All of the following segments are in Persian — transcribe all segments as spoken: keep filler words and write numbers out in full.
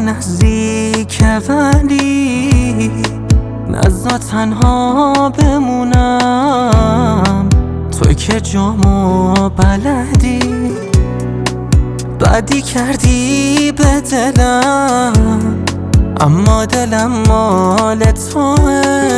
نزدیک ولی نزا تنها بمونم، توی که جامو بلدی بدی کردی به دلم، اما دلم مال توه.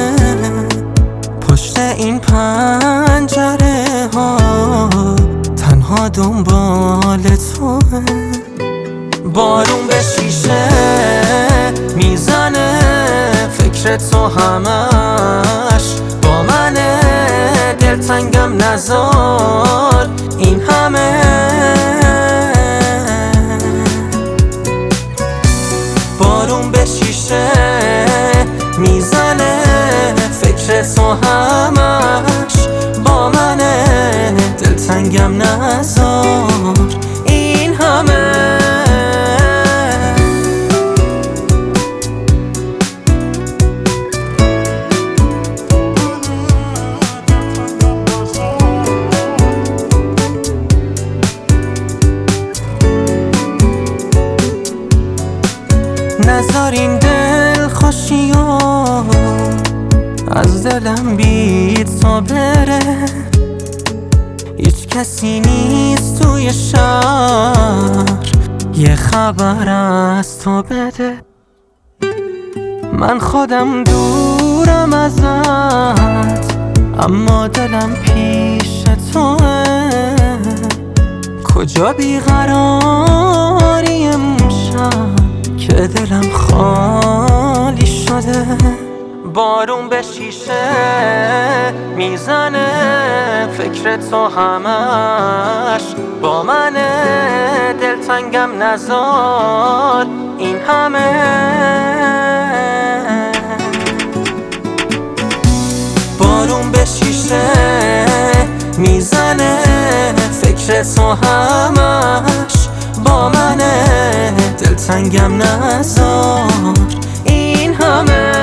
پشت این پنجره ها تنها دنبال توه. بارون به شیشه میزنه، فکر تو همش با منه. دلتنگم نزار این همه. بارون به شیشه میزنه، فکر تو همش با منه. دلتنگم نزار این همه. نذار این دل خوشیو از دلم بی تو بره. هیچ کسی نیست توی شهر یه خبر از تو بده. من خودم دورم ازت، اما دلم پیش توه. کجا بیقراری امشب که دلم خالی شده. بارون به شیشه میزنه، فکر تو همش با منه. دلتنگم نزار این همه. بارون به شیشه میزنه، فکر تو همش با منه. دلتنگم نزار این همه.